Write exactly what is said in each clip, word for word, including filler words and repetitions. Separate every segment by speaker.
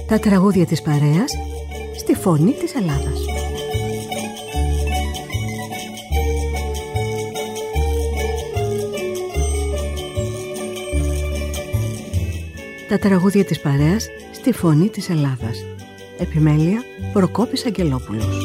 Speaker 1: Τα τραγούδια της παρέας στη φωνή της Ελλάδας. Τα τραγούδια της παρέας στη φωνή της Ελλάδας. Επιμέλεια Προκόπης Αγγελόπουλος.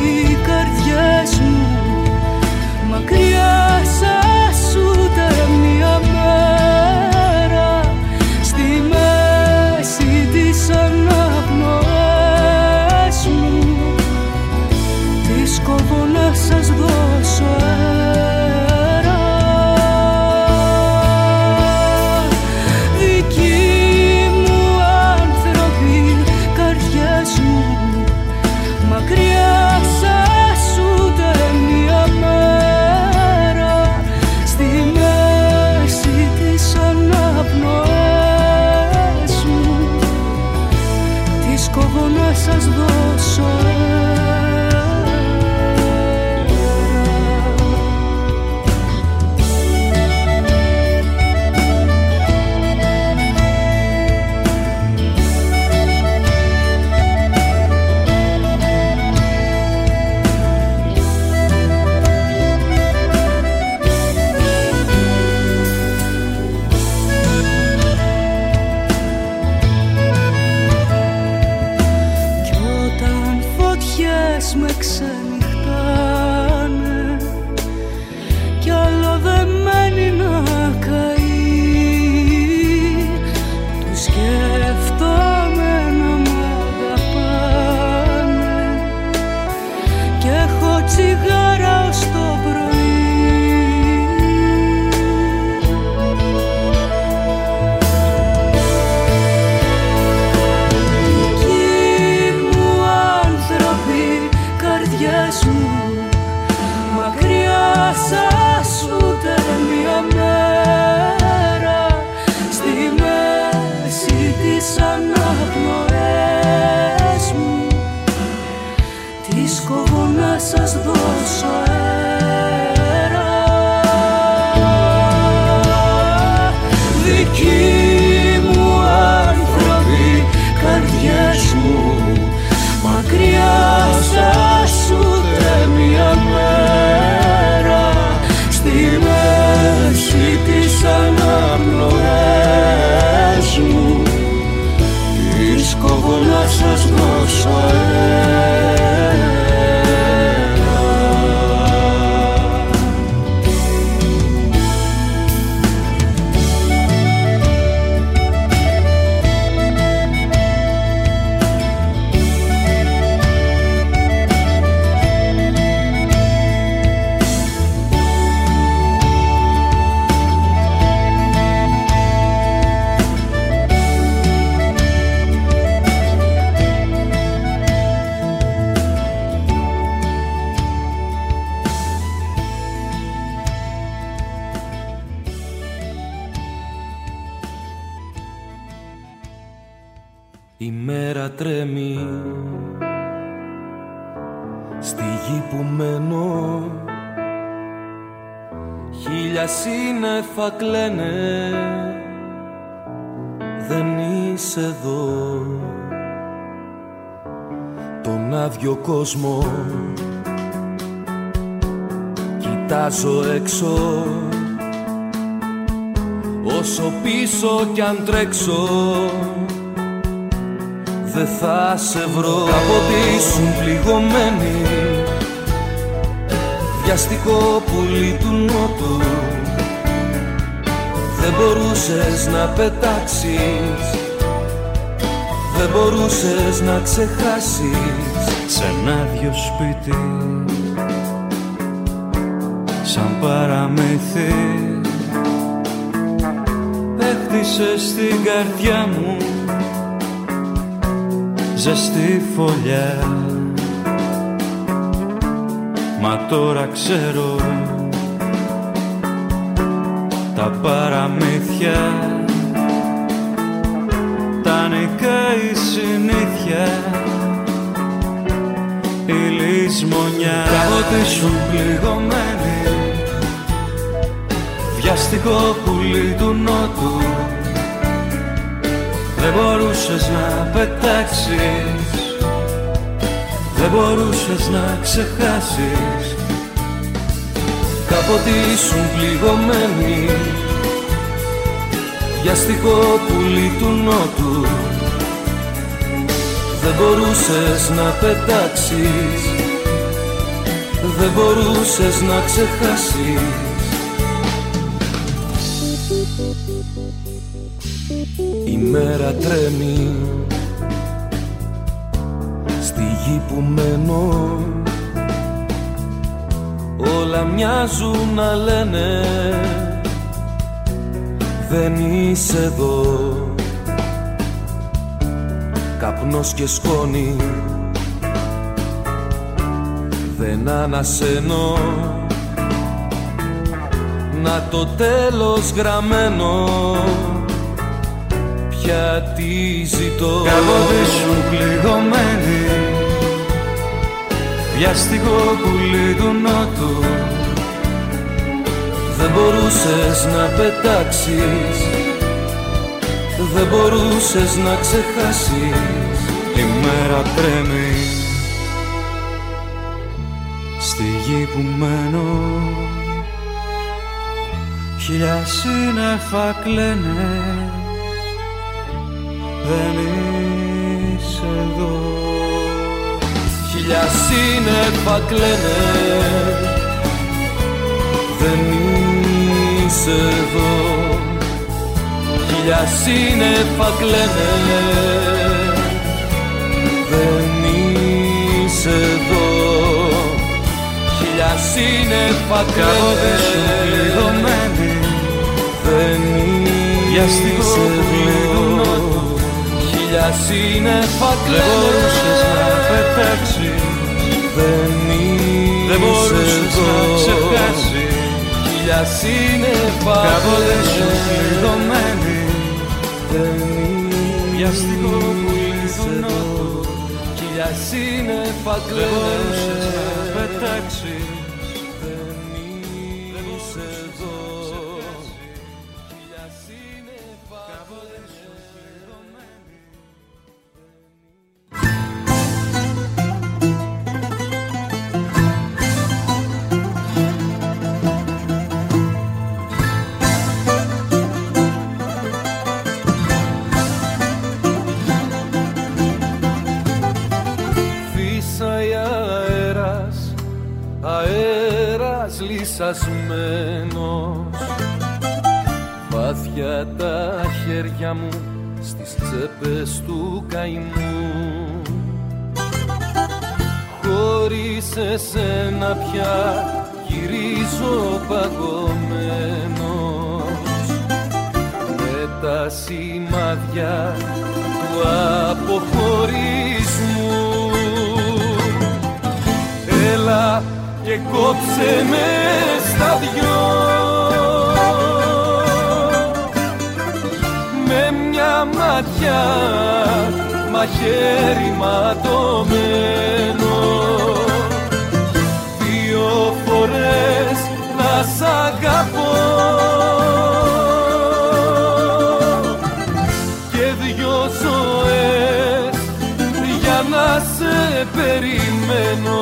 Speaker 2: Μακριά σας ούτε Η μέρα τρέμει στη γη που μένω, χίλια σύννεφα κλαίνε, δεν είσαι εδώ. Τον άδειο κόσμο κοιτάζω έξω, όσο πίσω κι αν τρέξω δεν θα σε βρω. Κάποτε ήσουν πληγωμένη, βιαστικό πουλί του νότου, δεν μπορούσες να πετάξεις, δεν μπορούσες να ξεχάσεις.
Speaker 3: Σ' ένα άδειο σπίτι, σαν παραμύθι, έχτισες την καρδιά μου ζεστή φωλιά. Μα τώρα ξέρω, τα παραμύθια τα νικάει η συνήθεια, η λησμονιά. Κάποτε ήσουν πληγωμένη, βιαστικό πουλί του νότου, δεν μπορούσες να πετάξεις, δεν μπορούσες να ξεχάσεις.
Speaker 2: Κάποτε ήσουν πληγωμένη, βιαστικό πουλί του νότου, δεν μπορούσες να πετάξεις, δεν μπορούσες να ξεχάσεις. Η μέρα τρέμει στη γη που μένω, όλα μοιάζουν να λένε δεν είσαι εδώ. Καπνός και σκόνη δεν ανασένω, να το τέλος γραμμένο πια τι ζητώ.
Speaker 3: Κάποτε ήσουν πληγωμένη, βιαστικό πουλί του νότου,
Speaker 2: δεν μπορούσες να πετάξεις, δεν μπορούσες να ξεχάσεις.
Speaker 3: Η μέρα τρέμει στη γη που μένω, χίλια σύννεφα κλαίνε, δεν είσαι εδώ.
Speaker 2: Χίλια σύννεφα κλαίνε, δεν είσαι εδώ. Χίλια σύννεφα κλαίνε, δεν είσαι εδώ. Χίλια σύννεφα κλαίνε, δεν είσαι εδώ. Χίλια σύννεφα κλαίνε,
Speaker 3: δεν μπορούσες να πετάξεις,
Speaker 2: δεν
Speaker 3: δεν μπορούσες να ξεχάσεις.
Speaker 2: Χίλια σύννεφα
Speaker 3: κάποτε σου πληγωμένη,
Speaker 2: δεν
Speaker 3: βιαστικό πουλί του νότου,
Speaker 2: χίλια σύννεφα
Speaker 3: δεν μπορούσες να πετάξεις,
Speaker 2: δεν είσαι εδώ. Χίλια σύννεφα κάποτε σου πληγωμένη. Αέρας λυσασμένος, βάθια τα χέρια μου στις τσέπες του καημού. Χωρίς εσένα πια γυρίζω παγωμένος, με τα σημάδια του αποχωρισμού. Έλα και κόψε με στα δυο, με μια ματιά μαχαίρι ματωμένο. Δύο φορές να σ' αγαπώ και δυο ζωές για να σε περιμένω.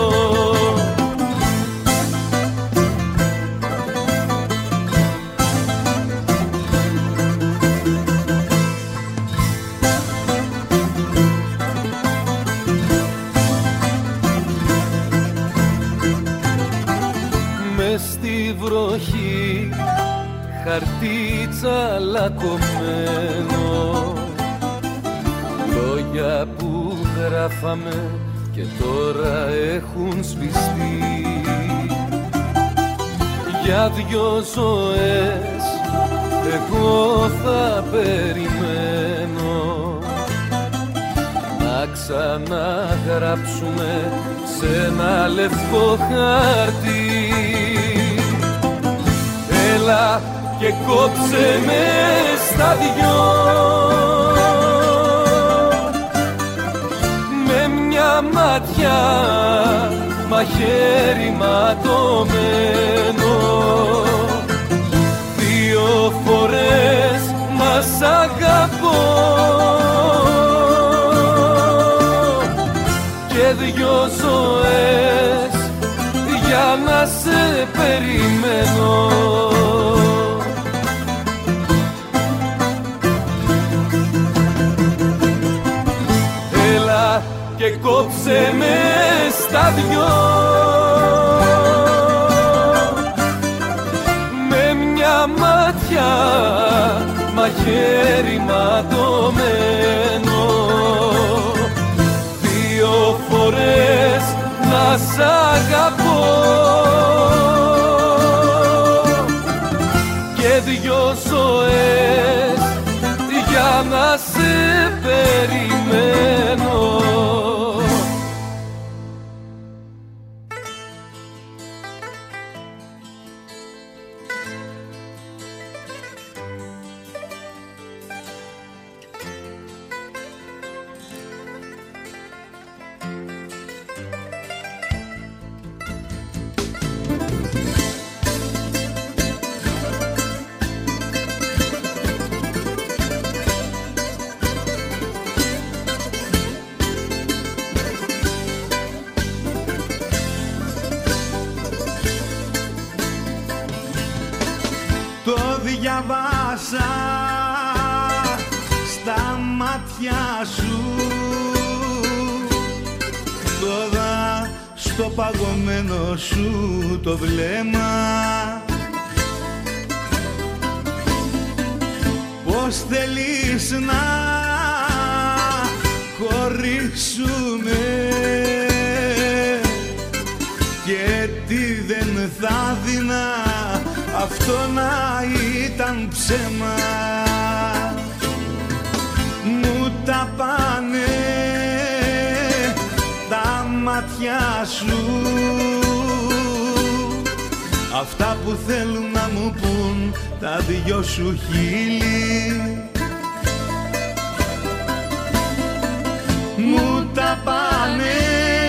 Speaker 2: Στη βροχή χαρτί τσαλακωμένο, λόγια που γράφαμε και τώρα έχουν σβηστεί. Για δυο ζωές εγώ θα περιμένω να ξαναγράψουμε σε ένα λευκό χαρτί. Έλα και κόψε με στα δυο με μια ματιά μαχαίρι ματωμένο. Δύο φορές να σ' αγαπώ και δυο ζωές για να σε περιμένω. Έλα και κόψε με στα δυο με μια ματιά μαχαίρι ματωμένο. Δύο φορές να σ' αγαπώ και δυο ζωές για να σε περιμένω.
Speaker 4: Διαβάσα στα μάτια σου τώρα στο παγωμένο σου το βλέμμα, πως θέλεις να χωρίσουμε και τι δεν θα δεινά αυτό να ήταν ψέμα. Μου τα πάνε τα μάτια σου, αυτά που θέλουν να μου πουν τα δυο σου χείλη. Μου τα πάνε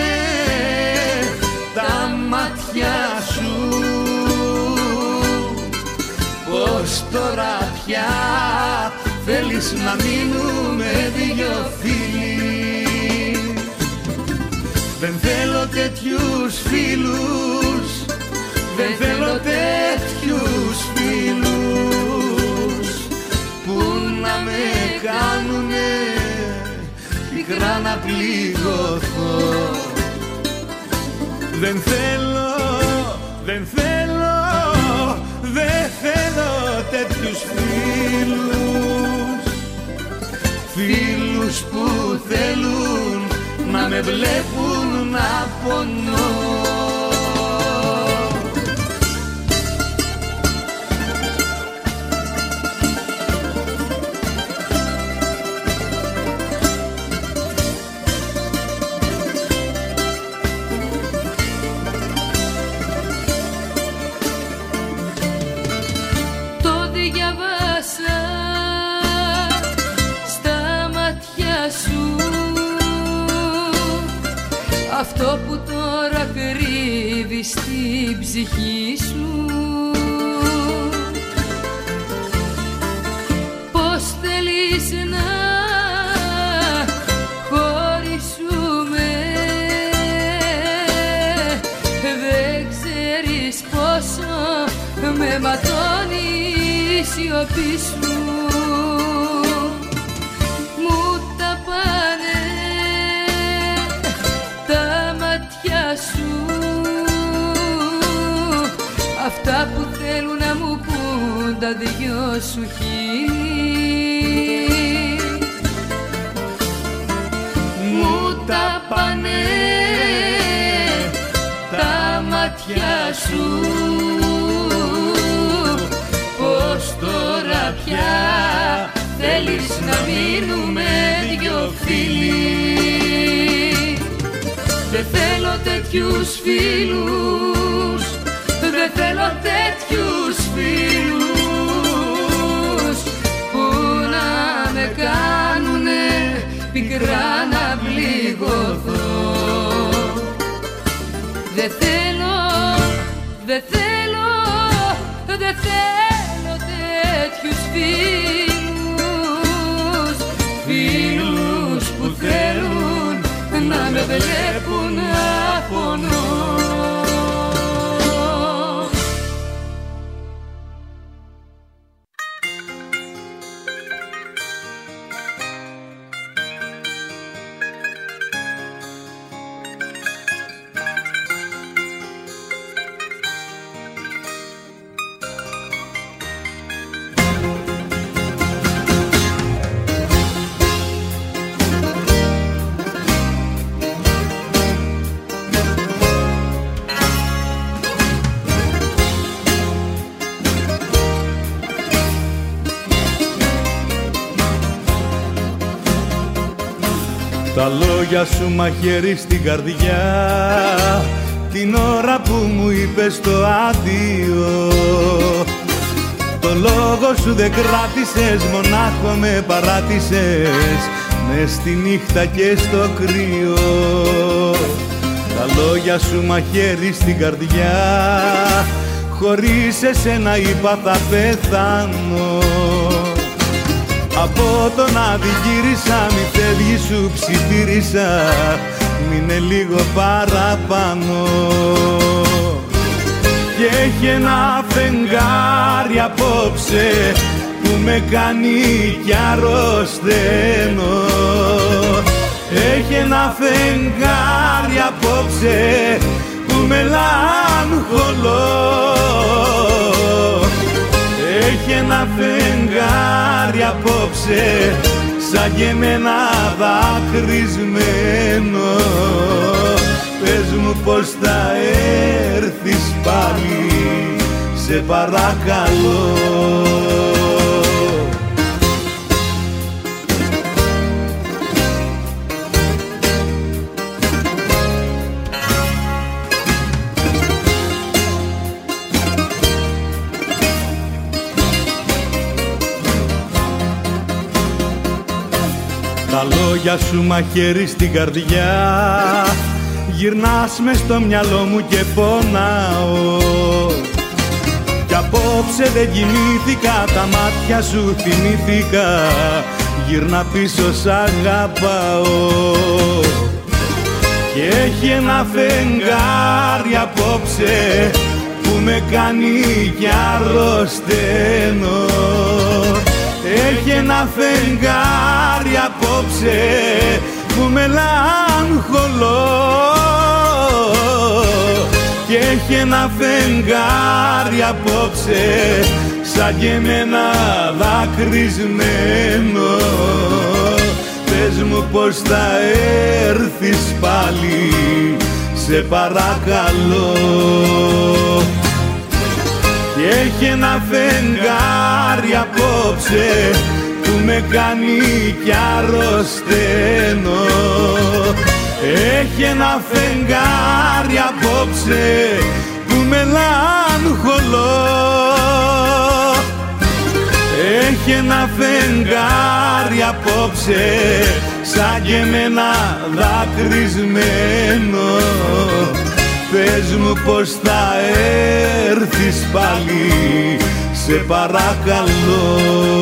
Speaker 4: τα μάτια σου, πως τώρα πια θέλεις να μείνουμε δυο φίλοι. Δεν θέλω τέτοιους φίλους, δεν θέλω τέτοιους φίλους που να με κάνουνε πικρά να πληγωθώ. Δεν θέλω, δεν θέλω, δεν θέλω τέτοιους φίλους, φίλους που θέλουν να με βλέπουν να πονώ.
Speaker 5: Στα μάτια σου αυτό που τώρα κρύβεις στην ψυχή σου. Πώς θέλεις να χωρίσουμε, δεν ξέρεις πόσο με ματώνει η σιωπή σου. Μου τα πάνε τα μάτια σου, αυτά που θέλουν να μου πουν τα δυο σου χείλη. Μου τα πάνε τα μάτια σου, πως τώρα πια θέλεις να μείνουμε δυο φίλοι. Δεν θέλω τέτοιους φίλους, δεν θέλω τέτοιους φίλους που να με κάνουνε πικρά να πληγωθώ. Δεν θέλω, δεν θέλω, δεν θέλω τέτοιους φίλους, φίλους που θέλουν να με βλέπουν να πονώ.
Speaker 4: Τα λόγια σου μαχαίρι στην καρδιά, την ώρα που μου είπες το αντίο. Το λόγο σου δεν κράτησες, μονάχο με παράτησες μες στη νύχτα και στο κρύο. Τα λόγια σου μαχαίρι στην καρδιά, χωρίς εσένα είπα θα πεθάνω. Από τον αντιγύρισα, μη φεύγει σου ψιθύρισα, μείνε λίγο παραπάνω. Και έχει ένα φεγγάρι απόψε που με κάνει κι αρρωσταίνω. Έχει ένα φεγγάρι απόψε που με λαγχολώ. Έχει ένα φεγγάρι απόψε σαν και εμένα δακρυσμένο. Πες μου πως θα έρθεις πάλι, σε παρακαλώ. Τα λόγια σου μαχαίρι στην καρδιά, γυρνάς μες στο μυαλό μου και πονάω. Κι απόψε δεν κοιμήθηκα, τα μάτια σου θυμήθηκα, γυρνά πίσω σ' αγαπάω. Και έχει ένα φεγγάρι απόψε που με κάνει κι αρρωσταίνω. Έχει ένα φεγγάρι απόψε που με λαγχολώ. Και έχει ένα φεγγάρι απόψε σαν και εμένα δακρυσμένο. Πες μου πως θα έρθεις πάλι, σε παρακαλώ. Και έχει ένα φεγγάρι απόψε που με κάνει κι αρρωσταίνω. Έχει ένα φεγγάρι απόψε που με λαγχολώ. Έχει έχει ένα φεγγάρι απόψε σαν και εμένα δακρυσμένο. Πες μου πως θα έρθεις πάλι, σε παρακαλώ.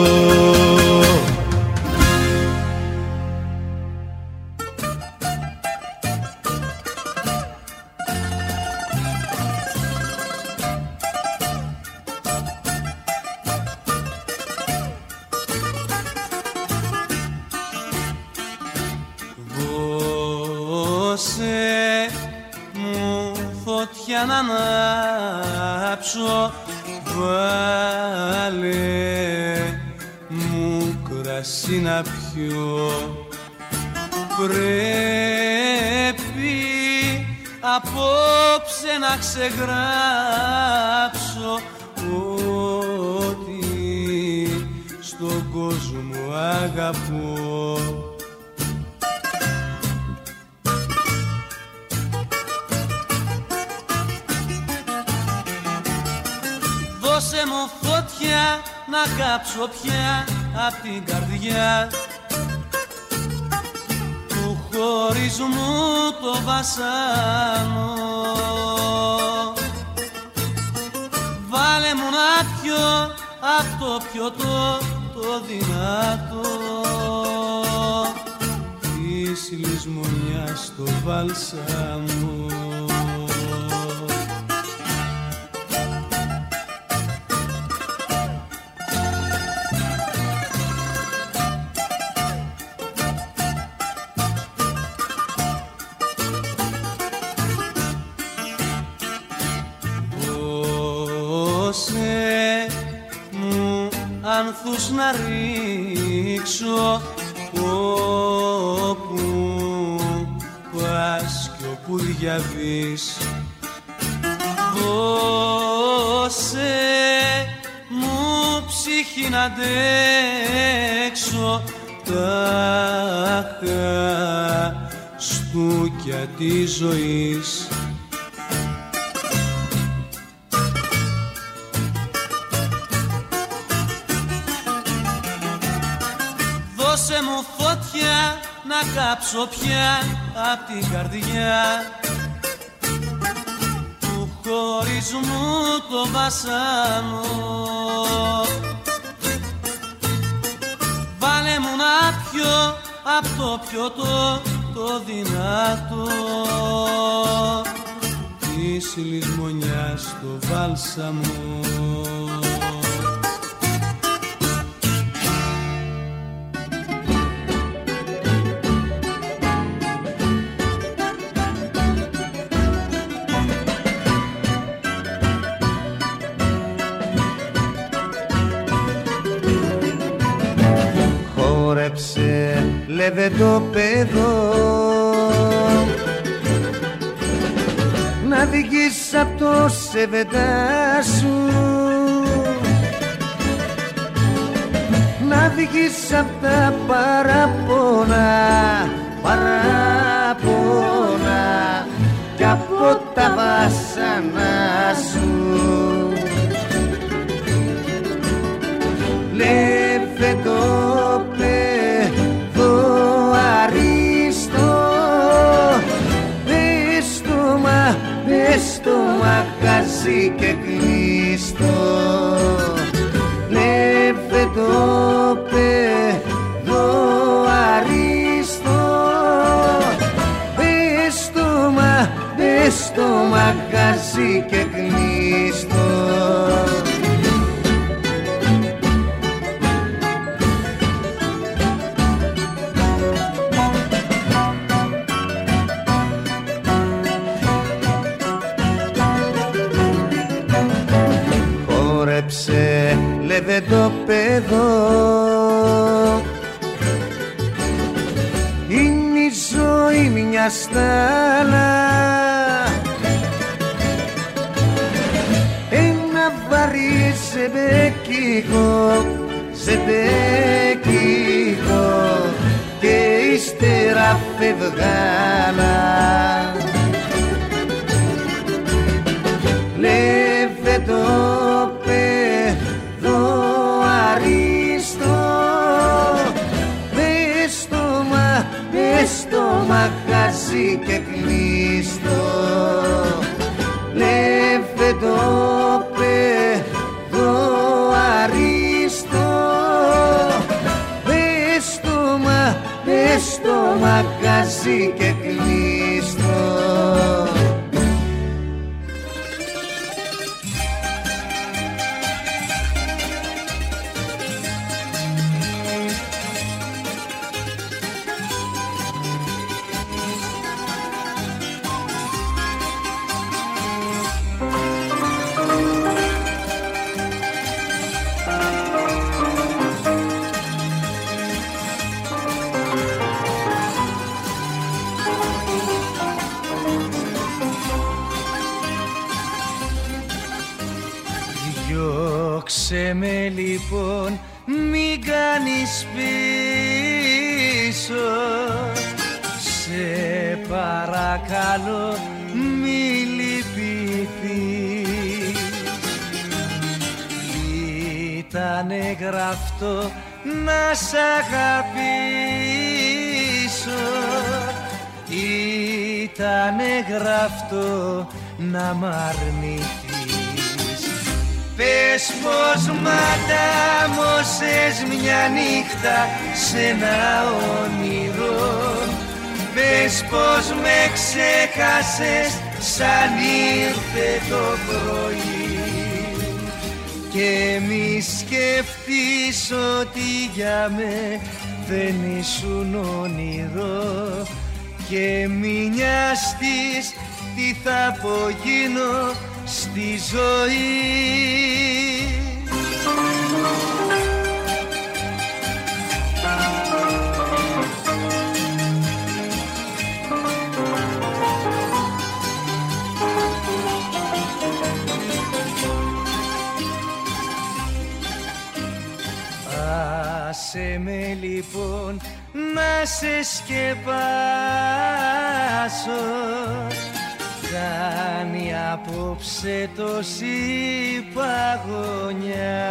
Speaker 3: Να ανάψω, βάλε μου κρασί να πιω. Πρέπει απόψε να ξεγράψω ότι στον κόσμο αγαπώ. Δώσε μου φωτιά να κάψω πια απ' την καρδιά του χωρισμού το βασάνο. Βάλε μου να πιω απ' το πιωτό το δυνατό της λησμονιάς το βάλσαμο. Άνθους να ρίξω όπου πας κι όπου διαβείς. Δώσε μου ψυχή να αντέξω τάχα στούκια της ζωής. Δώσε μου φωτιά να κάψω πια απ' την καρδιά του χωρισμού το βασάνο. Βάλε μου να πιω απ' το πιωτό το δυνατό της λησμονιάς το βάλσαμο.
Speaker 6: Λεβεντόπεδο να βγεις απ' το σεβεντά σου, να βγεις απ' τα παραπονά, παραπονά κι από τα βάσανα σου. Λεβεντόπεδο μες το μαγαζί και κλείστο. Λεβεντόπεδο αριστό, μες το, μα, μες το μαγαζί και κλείστο. Λεβεντόπεδο είναι η ζωή μια στάλα, ένα βαρύ ζεμπεκίκο, ζεμπεκίκο και ύστερα φευγάλα. Λεβεντόπεδο αριστό, μαγαζί και κλείστο. Λεβεντό παιδό αρίστο, πες το μα, πες το μαγαζί και κλείστο.
Speaker 3: Διώξε με λοιπόν, μην κάνεις πίσω, σε παρακαλώ μη λυπηθείς. Ήτανε γραφτό να σ' αγαπήσω, ήτανε γραφτό να μ' αρνηθείς. Πες πως ματάμωσες μια νύχτα σ' ένα όνειρο, πες πως με ξέχασες σαν ήρθε το πρωί, και μη σκεφτείς ότι για με δεν ήσουν όνειρο, και μη νοιαστείς τι θα απογίνω στη ζωή. Άσε με λοιπόν να σε σκεπάσω, κάνει απόψε τόση παγωνιά,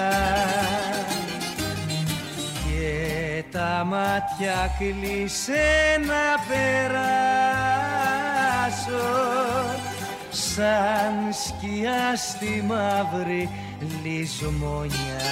Speaker 3: και τα μάτια κλείσε να περάσω, σαν σκιά στη μαύρη λησμονιά.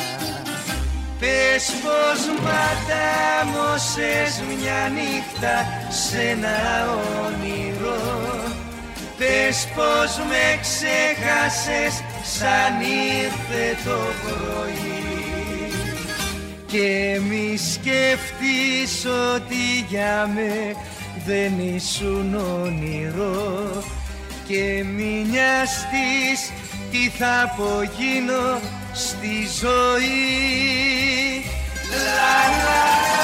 Speaker 3: Πες πως ματάμωσες μια νύχτα σ' ένα όνειρο, πες πως με ξέχασες σαν ήρθε το πρωί, και μη σκεφτείς ότι για με δεν ήσουν όνειρο, και μη νοιαστείς τι θα απογίνω στη ζωή. Λα, λα,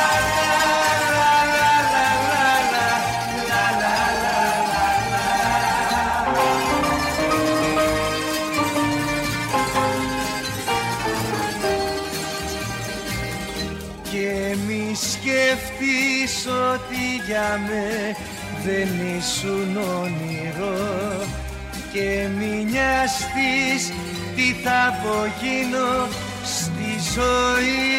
Speaker 3: σκεφτείς ότι για με δεν ήσουν όνειρο, και μη νοιαστείς τι θα απογίνω στη ζωή.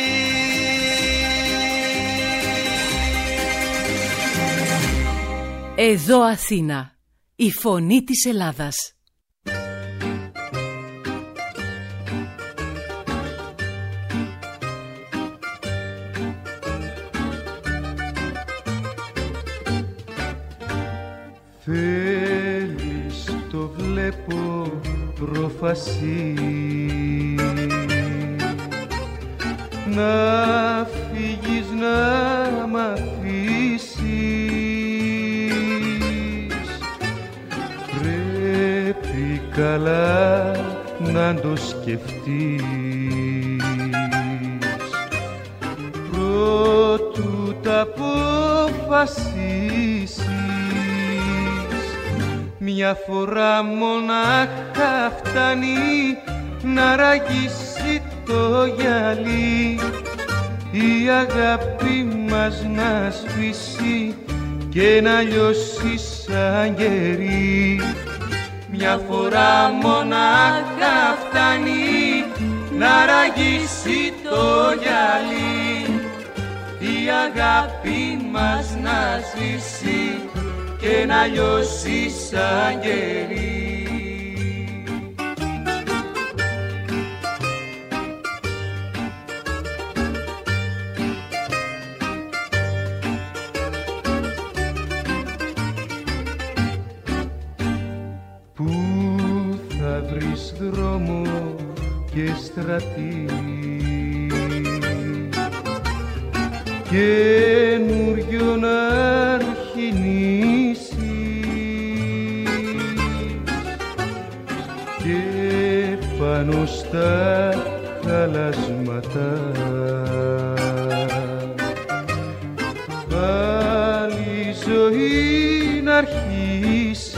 Speaker 7: Εδώ Αθήνα, η φωνή της Ελλάδας.
Speaker 6: Θέλεις, το βλέπω προφασί, να φύγεις, να μ' αφήσεις. Πρέπει καλά να το σκεφτείς, προτού τα αποφασίσεις. Μια φορά μονάχα φτάνει να ραγίσει το γυαλί, η αγάπη μας να σβήσει και να λιώσει σαν κερί. Μια φορά μονάχα φτάνει να ραγίσει το γυαλί, η αγάπη μας να σβήσει
Speaker 3: και να λιώσει σαν κερί.
Speaker 6: Πού θα βρεις δρόμο και στρατή καινούριο να αρχινήσεις και πάνω στα χαλάσματα πάλι ζωή να αρχίσεις.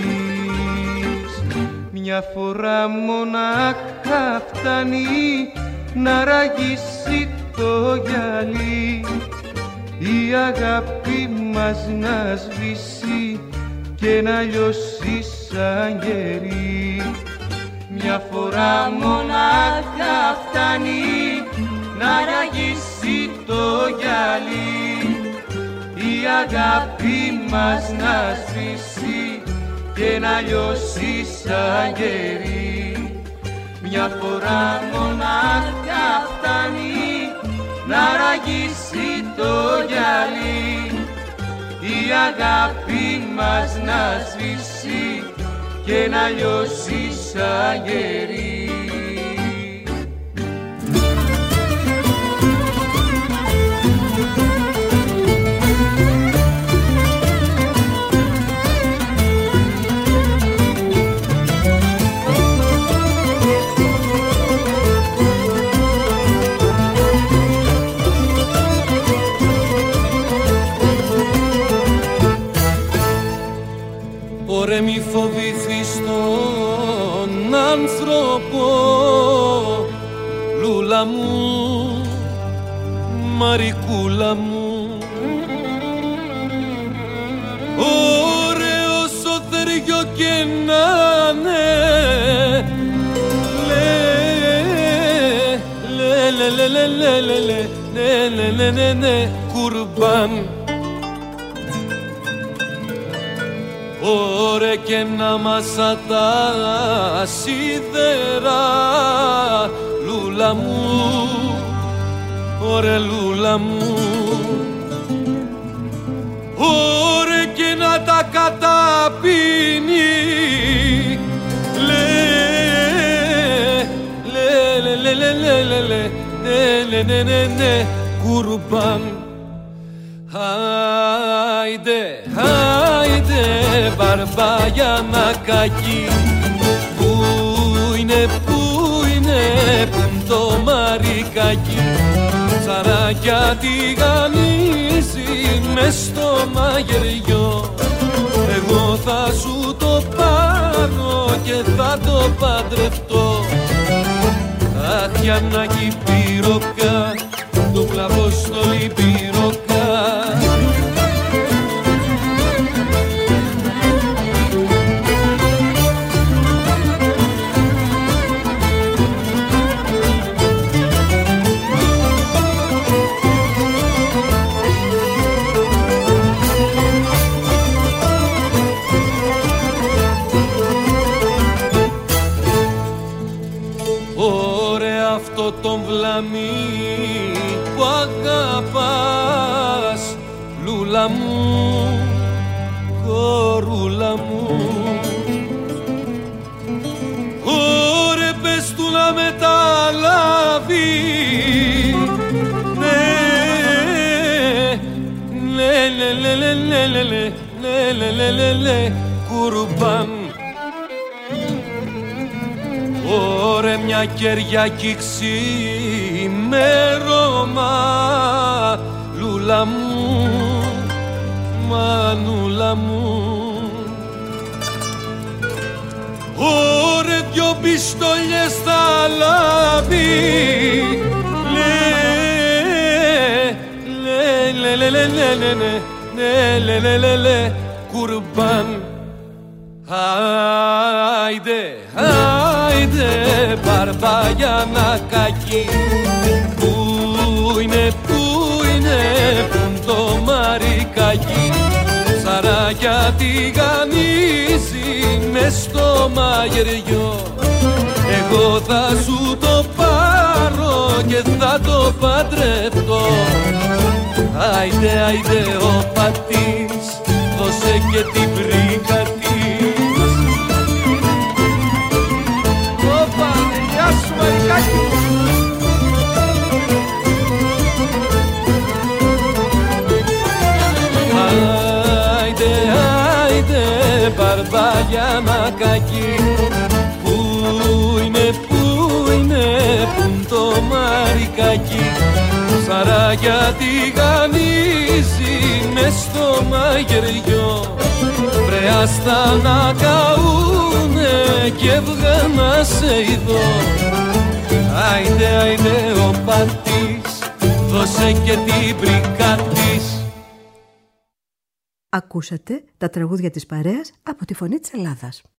Speaker 6: Μια φορά μονάχα φτάνει να ραγίσει το γυαλί, η αγάπη μας να σβήσει και να λιώσει σαν κερί.
Speaker 3: Μια φορά μονάχα φτάνει να ραγίσει το γυαλί, η αγάπη μας να σβήσει και να λιώσει σαν κερί. Μια φορά μονάχα φτάνει να ραγίσει το γυαλί, η αγάπη μας να σβήσει και να λιώσει σαν κερί.
Speaker 2: Ωρε μη φοβηθείς τον άνθρωπο, λούλα μου, μαρικούλα μου. Ωρε όσο θεριό και να είναι, λε, λε, λε, λε, λε, λε, λε, λε, λε, λε, λε, κουρμπάν. Ωρε και να μάσα τα σίδερα, λούλα μου, ωρε λούλα μου. Ωρε και να τα καταπίνει, λε, λε, λε, λε, λε, λε, λε, λε, λε, λε, κουρμπάν. Άιντε, άιντε, μπαρμπάγιανα κακή. Πού είναι, πού είναι, πού είναι το μαρικάκι. Ψαράκια τηγανίζει μες στο μαγειριό. Εγώ θα σου το πάρω και θα το παντρευτώ. Αχ, για να κυπήρωκα, το κλαβώ στο λιπήρωκα. Αυτό τον βλαμί που αγαπάς, λούλα μου, κορούλα μου. Ωρε πες του να μεταλάβει, ναι, ναι, ναι, ναι, ναι, ναι, ναι, ναι, ναι, ναι, ναι, κουρμπάν. Ωρε μια Κυριακή ξημέρωμα, λούλα μου, μανούλα μου. Ωρε δυο πιστόλιες θα λάβει, λε, λε, λε, λε, λε, λε, λε, λε, λε, λε, λε, κουρμπάν. Άιντε, άιντε, μπαρμπάγιανα κακή. Πού είναι, πού είναι, πού είναι το μαρικάκι. Ψαράκια τηγανίζει μες στο μαγειριό. Εγώ θα σου το πάρω και θα το παντρευτώ. Άιντε, άιντε ο πατής, δώσε και την πρίκα της. Όπα, γεια σου Μαρικάκη. Άιντε, άιντε, μπαρμπάγια μακάκι. Πού είναι, πού είναι, πού είναι το Μαρικάκι. Σαράγια τηγανίζει μες στο μαγειριό. Βρε άστα να καούνε και βγα να σε ειδώ. Άιντε, άιντε ο πατής, δώσε και την πρίκα της.
Speaker 1: Ακούσατε τα τραγούδια της παρέας από τη Φωνή της Ελλάδας.